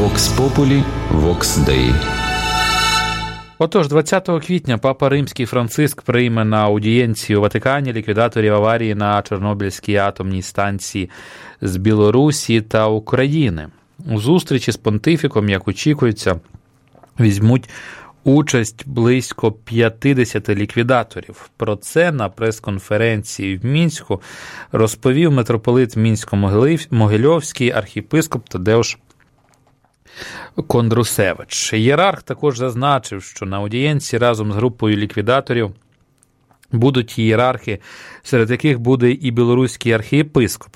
Vox Populi, Vox Dei. Отож, 20 квітня Папа Римський Франциск прийме на аудієнції у Ватикані ліквідаторів аварії на Чорнобильській атомній станції з Білорусі та України. У зустрічі з понтифіком, як очікується, візьмуть участь близько 50 ліквідаторів. Про це на прес-конференції в Мінську розповів митрополит Мінсько-Могильовський архієпископ Тадеуш Кондрусевич. Ієрарх також зазначив, що на аудієнції разом з групою ліквідаторів будуть ієрархи, серед яких буде і білоруський архієпископ.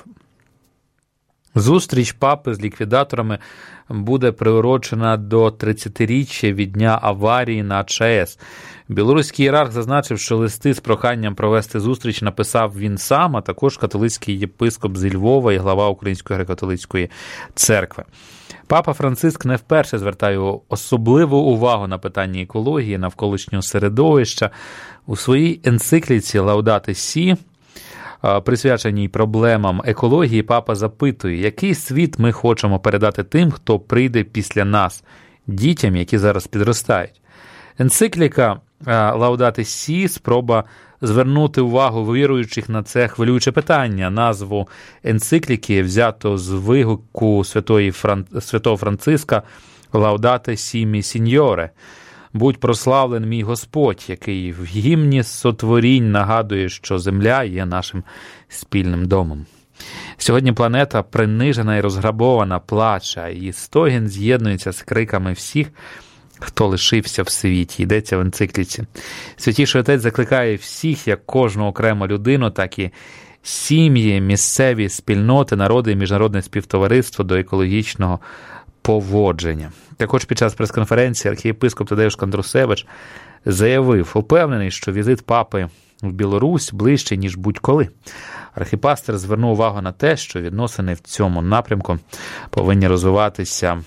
Зустріч папи з ліквідаторами буде приурочена до 30-річчя від дня аварії на ЧАЕС. Білоруський ієрарх зазначив, що листи з проханням провести зустріч написав він сам, а також католицький єпископ зі Львова і глава Української греко-католицької церкви. Папа Франциск не вперше звертає особливу увагу на питання екології, навколишнього середовища. У своїй енцикліці «Лаудате Сі», присвяченій проблемам екології, папа запитує, який світ ми хочемо передати тим, хто прийде після нас, дітям, які зараз підростають. Енцикліка «Лаудате Сі» – спроба звернути увагу віруючих на це хвилююче питання. Назву енцикліки взято з вигуку святого Франциска «Лаудате Сі мі сіньоре». «Будь прославлен мій Господь», який в гімні сотворінь нагадує, що земля є нашим спільним домом. Сьогодні планета принижена і розграбована, плаче, а її стогін з'єднується з криками всіх, хто лишився в світі. Йдеться в енцикліці. Святіший Отець закликає всіх, як кожну окрему людину, так і сім'ї, місцеві спільноти, народи і міжнародне співтовариство до екологічного поводження. Також під час прес-конференції архієпископ Тадеуш Кондрусевич заявив, упевнений, що візит папи в Білорусь ближче, ніж будь-коли. Архіпастер звернув увагу на те, що відносини в цьому напрямку повинні розвиватися,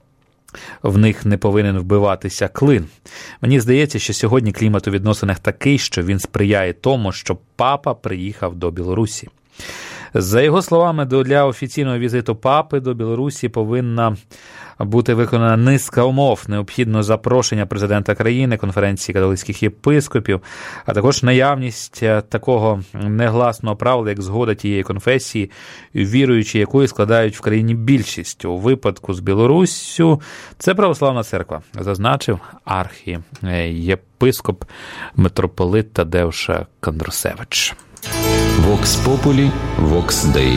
в них не повинен вбиватися клин. Мені здається, що сьогодні клімат у відносинах такий, що він сприяє тому, що папа приїхав до Білорусі. За його словами, для офіційного візиту папи до Білорусі повинна бути виконана низка умов. Необхідно запрошення президента країни, конференції католицьких єпископів, а також наявність такого негласного правила, як згода тієї конфесії, віруючі якої складають в країні більшість. У випадку з Білоруссю це православна церква, зазначив архієпископ митрополит Тадеуш Кондрусевич. Vox Populi, Vox Dei.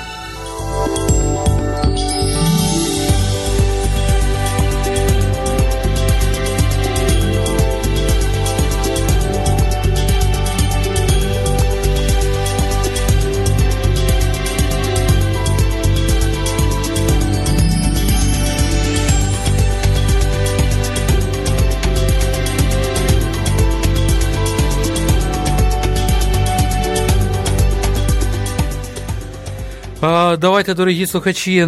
Давайте, дорогі слухачі,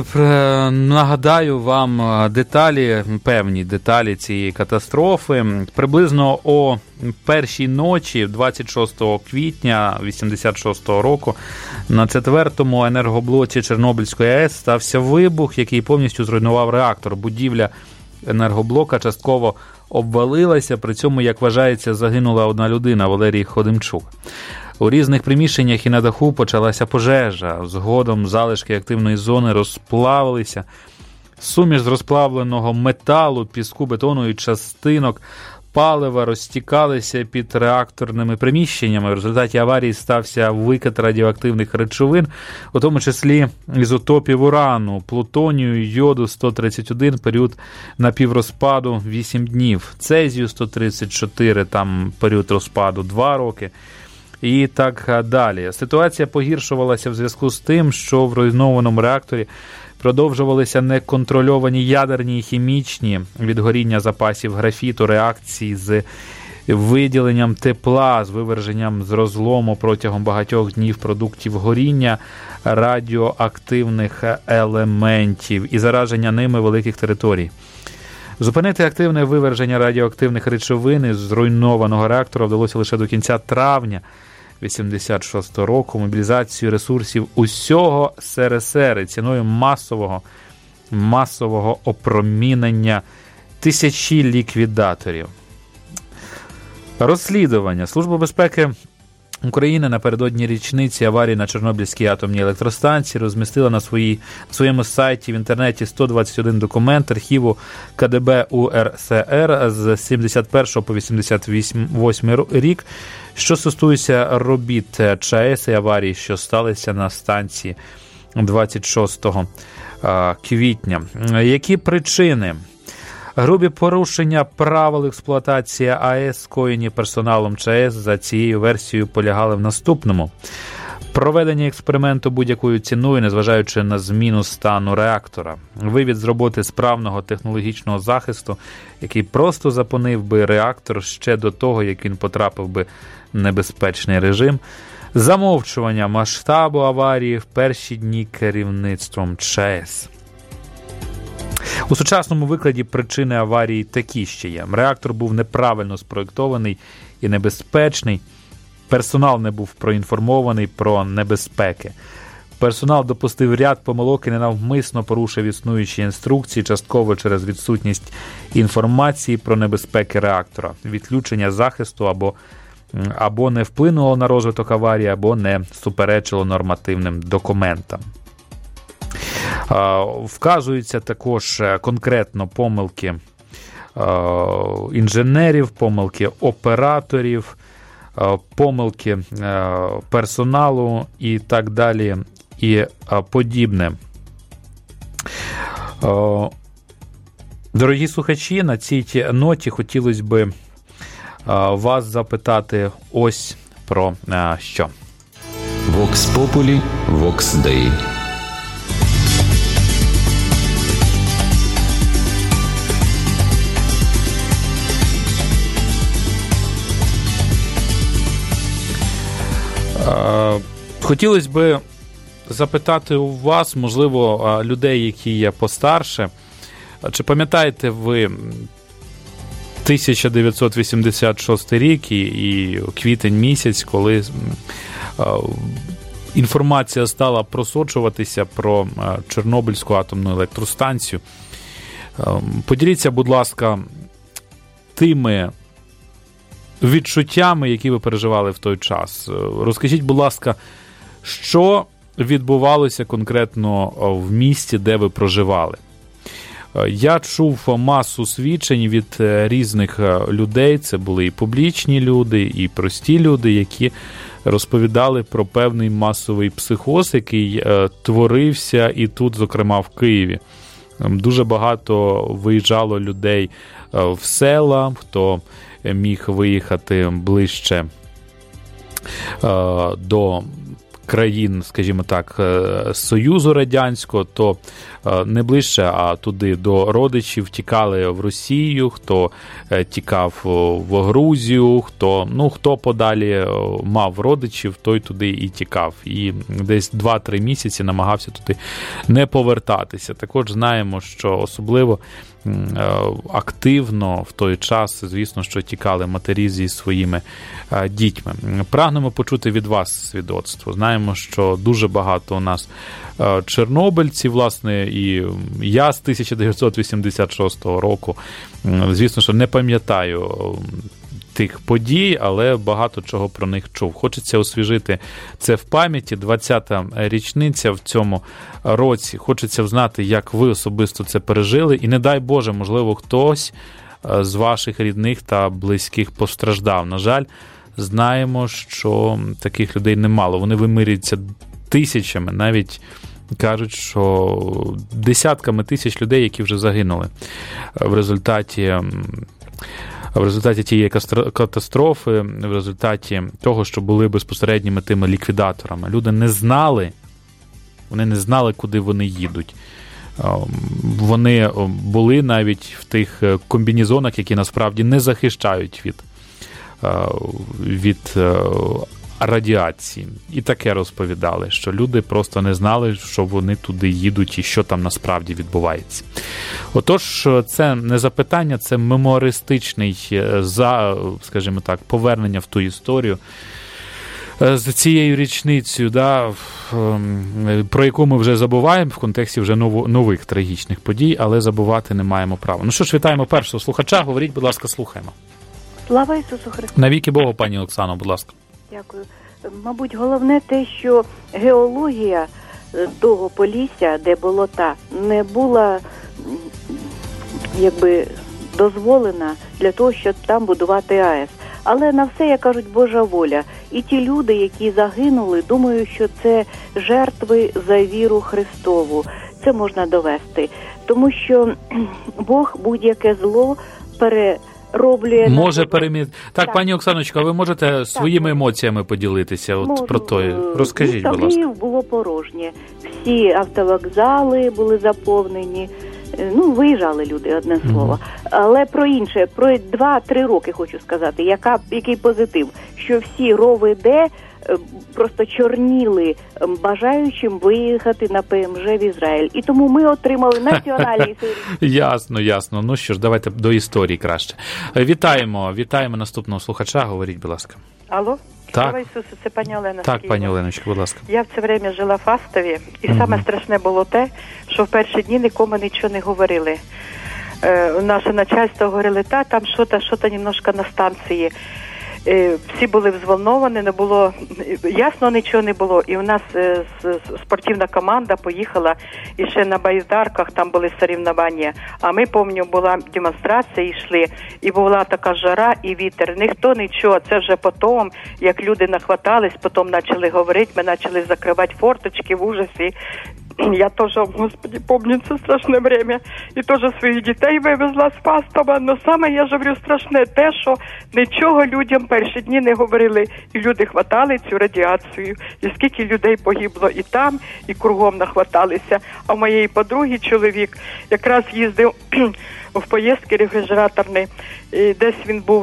нагадаю вам певні деталі цієї катастрофи. Приблизно о першій ночі, 26 квітня 1986 року, на 4-му енергоблоці Чорнобильської АЕС стався вибух, який повністю зруйнував реактор. Будівля енергоблока частково обвалилася, при цьому, як вважається, загинула одна людина – Валерій Ходимчук. У різних приміщеннях і на даху почалася пожежа. Згодом залишки активної зони розплавилися. Суміш з розплавленого металу, піску, бетону і частинок палива розтікалися під реакторними приміщеннями. В результаті аварії стався викид радіоактивних речовин, у тому числі ізотопів урану, плутонію, йоду-131, період напіврозпаду 8 днів, цезію-134, там період розпаду 2 роки. І так далі. Ситуація погіршувалася в зв'язку з тим, що в руйнованому реакторі продовжувалися неконтрольовані ядерні і хімічні від горіння запасів графіту реакції з виділенням тепла, з виверженням з розлому протягом багатьох днів продуктів горіння радіоактивних елементів і зараження ними великих територій. Зупинити активне виверження радіоактивних речовин із зруйнованого реактора вдалося лише до кінця травня 1986 року. Мобілізацію ресурсів усього СРСР ціною масового масового опромінення тисячі ліквідаторів. Розслідування. Служба безпеки України напередодні річниці аварії на Чорнобильській атомній електростанції розмістила на своєму сайті в інтернеті 121 документ архіву КДБ УРСР з 71 по 88 рік, що стосується робіт ЧАЕС і аварії, що сталися на станції 26 квітня. Які причини? Грубі порушення правил експлуатації АЕС, скоєні персоналом ЧАЕС, за цією версією полягали в наступному. Проведення експерименту будь-якою ціною, незважаючи на зміну стану реактора. Вивід з роботи справного технологічного захисту, який просто зупинив би реактор ще до того, як він потрапив би в небезпечний режим. Замовчування масштабу аварії в перші дні керівництвом ЧАЕС. У сучасному викладі причини аварії такі ще є. Реактор був неправильно спроєктований і небезпечний. Персонал не був проінформований про небезпеки. Персонал допустив ряд помилок і ненавмисно порушив існуючі інструкції, частково через відсутність інформації про небезпеки реактора. Відключення захисту або не вплинуло на розвиток аварії, або не суперечило нормативним документам. Вказуються також конкретно помилки інженерів, помилки операторів, помилки персоналу і так далі і подібне. Дорогі слухачі, на цій ноті хотілося б вас запитати ось про що. Vox Populi, Vox Dei. Хотілося б запитати у вас, можливо, людей, які є постарше, чи пам'ятаєте ви 1986 рік і квітень місяць, коли інформація стала просочуватися про Чорнобильську атомну електростанцію. Поділіться, будь ласка, тими відчуттями, які ви переживали в той час. Розкажіть, будь ласка, що відбувалося конкретно в місті, де ви проживали? Я чув масу свідчень від різних людей, це були і публічні люди, і прості люди, які розповідали про певний масовий психоз, який творився і тут, зокрема, в Києві. Дуже багато виїжджало людей в села, хто міг виїхати ближче до країн, скажімо так, Союзу Радянського, то не ближче, а туди до родичів тікали в Росію, хто тікав в Грузію, хто подалі мав родичів, той туди і тікав. І десь 2-3 місяці намагався туди не повертатися. Також знаємо, що особливо активно в той час, звісно, що тікали матері зі своїми дітьми. Прагнемо почути від вас свідоцтво. Знаємо, що дуже багато у нас чорнобильців, власне, і я з 1986 року, звісно, що не пам'ятаю тих подій, але багато чого про них чув. Хочеться освіжити це в пам'яті. 20-та річниця в цьому році. Хочеться знати, як ви особисто це пережили. І не дай Боже, можливо, хтось з ваших рідних та близьких постраждав. На жаль, знаємо, що таких людей немало. Вони вимирюються тисячами, навіть кажуть, що десятками тисяч людей, які вже загинули в результаті тієї катастрофи, в результаті того, що були безпосередніми тими ліквідаторами. Люди не знали, куди вони їдуть. Вони були навіть в тих комбінезонах, які насправді не захищають від радіації. І таке розповідали, що люди просто не знали, що вони туди їдуть і що там насправді відбувається. Отож, це не запитання, це мемуаристичний, скажімо так, повернення в ту історію. з цією річницею, да, про яку ми вже забуваємо в контексті вже нових трагічних подій, але забувати не маємо права. Ну що ж, вітаємо першого слухача. Говоріть, будь ласка, слухаємо. Слава Ісусу Христу! Навіки Богу, пані Оксано, будь ласка. Дякую. Мабуть, головне те, що геологія того Полісся, де болота, не була якби дозволена для того, щоб там будувати АЕС. Але на все, як кажуть, Божа воля. І ті люди, які загинули, думаю, що це жертви за віру Христову. Це можна довести. Тому що Бог будь-яке зло перероблює... Може переміти. Так, пані Оксаночка, ви можете своїми емоціями поділитися про той? Розкажіть, будь ласка. Київ було порожнє. Всі автовокзали були заповнені. Ну, виїжджали люди, одне слово. Але про інше, про 2-3 роки хочу сказати, який позитив, що всі РОВД просто чорніли бажаючим виїхати на ПМЖ в Ізраїль. І тому ми отримали національний Ясно. Ну що ж, давайте до історії краще. Вітаємо наступного слухача, говоріть, будь ласка. Алло? Так. Слава Ісусу, це пані Олена. Так, пані Оленочка, будь ласка. Я в це время жила в Фастові, і саме страшне було те, що в перші дні нікому нічого не говорили. Наше начальство говорили, там що-то немножко на станції. Всі були взволновані, не було, ясно, нічого не було. І у нас спортивна команда поїхала, і ще на байдарках там були соревнування. А ми, пам'ятаю, була демонстрація, йшли, і була така жара і вітер. Ніхто нічого, це вже потім, як люди нахватались, потім почали говорити, ми почали закривати форточки в ужасі. Я теж, Господи, помню, це страшне время. І теж своїх дітей вивезла з Фастова. Но саме, я ж говорю, страшне те, що нічого людям перші дні не говорили. І люди хватали цю радіацію. І скільки людей погибло і там, і кругом нахваталися. А в моєї подруги чоловік якраз їздив в поїздки рефрижераторні. І десь він був,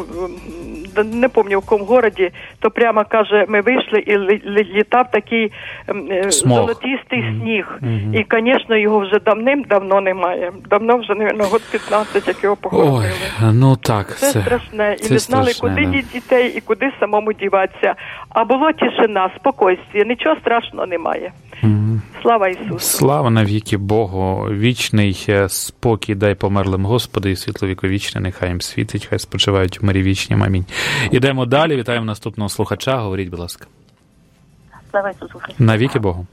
не пам'ятаю, в якому городі, то прямо, каже, ми вийшли і літав такий золотистий сніг. І, звісно, його вже давним-давно немає. Давно вже, мабуть, год 15, як його похоронили. Ой, ну так. Це страшне. І не знали, куди дітей і куди самому діватися. А було тишина, спокійствие, нічого страшного немає. Слава Ісусу! Слава навіки Богу! Вічний спокій дай померлим Господи, і світло віковічне, нехай їм світить, хай спочивають у мирі вічнім. Амінь. Ідемо далі, вітаємо наступного слухача, говоріть, будь ласка. Слава Ісусу Христу! Навіки Богу!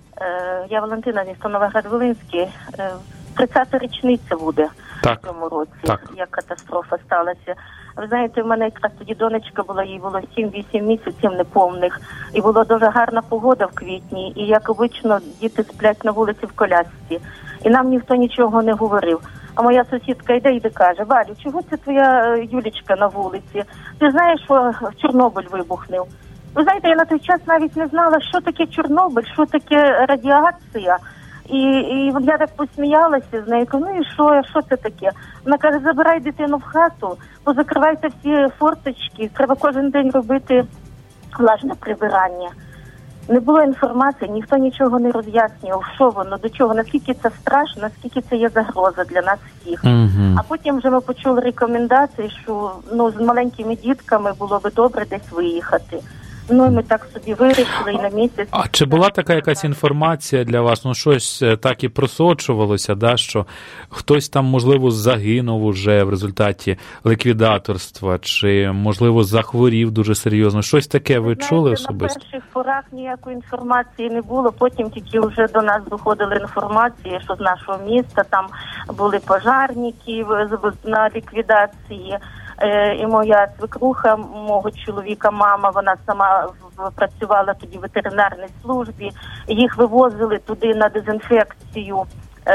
Я Валентина, місто Новоград-Волинський. 30-та річниця буде в цьому році, як катастрофа сталася. Ви знаєте, в мене якраз тоді донечка була, їй було 7-8 місяців неповних. І була дуже гарна погода в квітні. І, як обично, діти сплять на вулиці в колясці. І нам ніхто нічого не говорив. А моя сусідка йде і каже: Валю, чого це твоя Юлічка на вулиці? Ти знаєш, що Чорнобиль вибухнув? Ви знаєте, я на той час навіть не знала, що таке Чорнобиль, що таке радіація. І я так посміялася з нею, ну і що це таке? Вона каже: забирай дитину в хату, позакривайте всі форточки, треба кожен день робити влажне прибирання. Не було інформації, ніхто нічого не роз'яснював, що воно, до чого, наскільки це страшно, наскільки це є загроза для нас всіх. А потім вже ми почули рекомендації, що з маленькими дітками було би добре десь виїхати. Ну, і ми так собі вирішили і на місяць. А чи була така якась інформація для вас? Ну, щось так і просочувалося, да, що хтось там, можливо, загинув уже в результаті ліквідаторства, чи, можливо, захворів дуже серйозно? Щось таке ви чули особисто? На перших порах ніякої інформації не було, потім тільки вже до нас доходили інформації, що з нашого міста там були пожарники на ліквідації. І моя свекруха, мого чоловіка, мама, вона сама працювала тоді в ветеринарній службі. Їх вивозили туди на дезінфекцію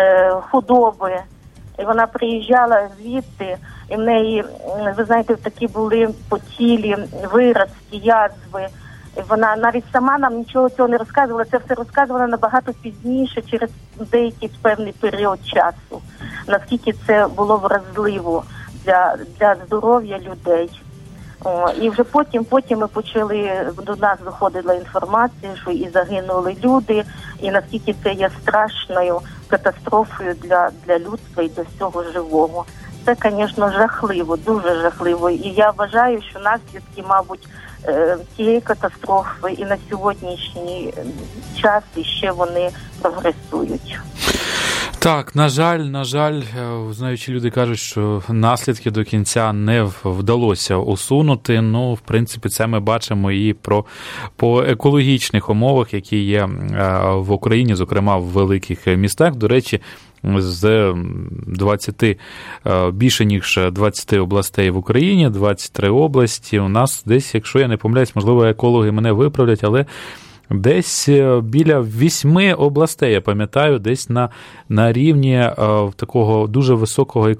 худоби. І вона приїжджала звідти, і в неї, ви знаєте, такі були по тілі виразки, язви. І вона навіть сама нам нічого цього не розказувала. Це все розказувала набагато пізніше, через деякий певний період часу. Наскільки це було вразливо для здоров'я людей. І вже потім ми почали, до нас доходила інформація, що і загинули люди, і наскільки це є страшною катастрофою для людства і для всього живого. це, звісно, жахливо, дуже жахливо. І я вважаю, що наслідки, мабуть, цієї катастрофи і на сьогоднішній час ще вони прогресують. Так, на жаль, знаючи люди кажуть, що наслідки до кінця не вдалося усунути. Ну, в принципі, це ми бачимо і по екологічних умовах, які є в Україні, зокрема в великих містах. До речі, з 20, більше ніж 20 областей в Україні, 23 області. У нас десь, якщо я не помиляюсь, можливо, екологи мене виправлять, але десь біля 8 областей, я пам'ятаю, десь на рівні такого дуже високого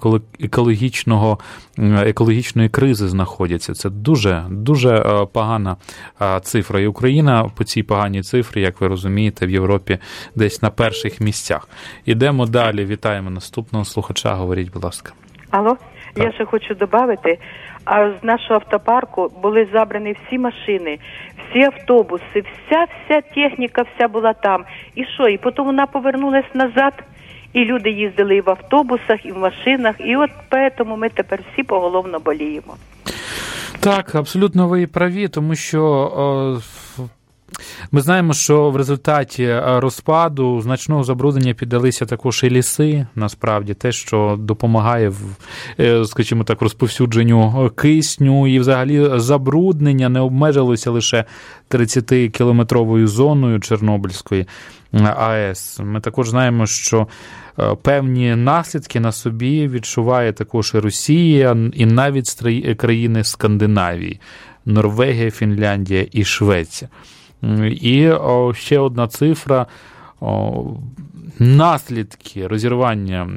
екологічної кризи знаходяться. Це дуже погана цифра. І Україна по цій поганій цифрі, як ви розумієте, в Європі десь на перших місцях. Ідемо далі. Вітаємо наступного слухача. Говоріть, будь ласка. Алло, так. Я ще хочу додати, а з нашого автопарку були забрані всі машини, всі автобуси, вся техніка, вся була там. І що? І потім вона повернулась назад, і люди їздили і в автобусах, і в машинах, і от тому ми тепер всі поголовно боліємо. Так, абсолютно ви праві, тому що ми знаємо, що в результаті розпаду значного забруднення піддалися також і ліси, насправді, те, що допомагає, скажімо так, розповсюдженню кисню, і взагалі забруднення не обмежилося лише 30-кілометровою зоною Чорнобильської АЕС. Ми також знаємо, що певні наслідки на собі відчуває також і Росія, і навіть країни Скандинавії, Норвегія, Фінляндія і Швеція. І ще одна цифра – наслідки розірвання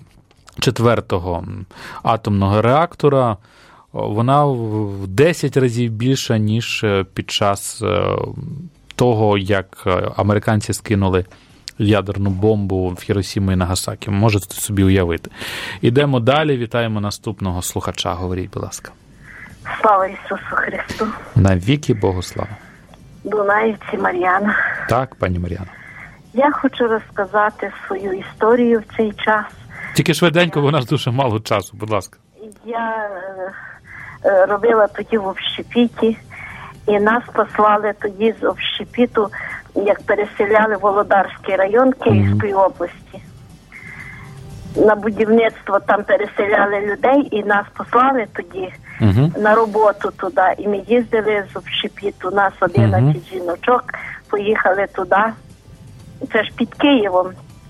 4-го атомного реактора, вона в 10 разів більша, ніж під час того, як американці скинули ядерну бомбу в Хіросіму і Нагасакі. Можете собі уявити. Ідемо далі, вітаємо наступного слухача. Говоріть, будь ласка. Слава Ісусу Христу. Навіки Богу слава. Дунаївці Мар'яна. Так, пані Мар'яна. Я хочу розказати свою історію в цей час. Тільки швиденько, бо у нас дуже мало часу, будь ласка. Я робила тоді в общепіті, і нас послали тоді з общепіту, як переселяли Володарський район Київської області. На будівництво там переселяли людей, і нас послали тоді на роботу туди. І ми їздили з общепіту, нас 11 жіночок, поїхали туди. Це ж під Києвом.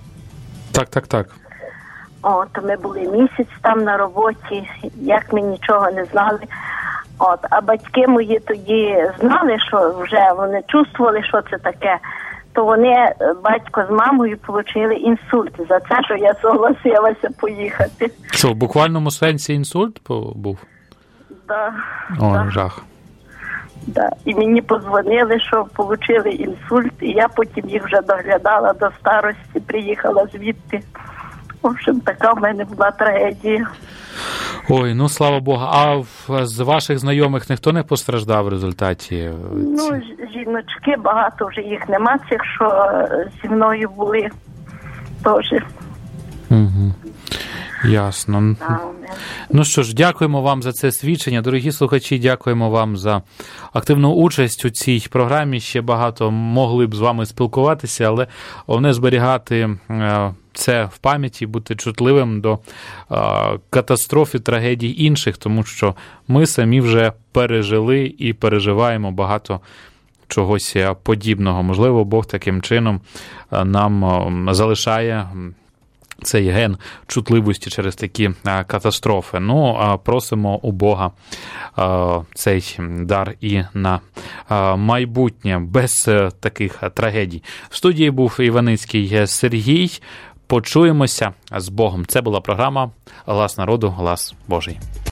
Так. От, ми були місяць там на роботі, як ми нічого не знали. От, а батьки мої тоді знали, що вже вони чувствували, що це таке. То вони, батько з мамою, отримали інсульт за це, що я согласилася поїхати. Що, в буквальному сенсі інсульт був? Да. Ой, да. жах. Да. І мені подзвонили, що отримали інсульт, і я потім їх вже доглядала до старості, приїхала звідти. В общем, така в мене була трагедія. Ой, ну слава Богу. А з ваших знайомих ніхто не постраждав в результаті? Ну, жіночки, багато вже їх нема, цих, що зі мною були теж. Угу. Ясно. Ну що ж, дякуємо вам за це свідчення. Дорогі слухачі, дякуємо вам за активну участь у цій програмі. Ще багато могли б з вами спілкуватися, але головне зберігати це в пам'яті, бути чутливим до катастроф і трагедій інших, тому що ми самі вже пережили і переживаємо багато чогось подібного. Можливо, Бог таким чином нам залишає цей ген чутливості через такі катастрофи. Ну, просимо у Бога цей дар і на майбутнє, без таких трагедій. В студії був Іваницький Сергій. Почуємося з Богом. Це була програма «Глас народу, глас Божий».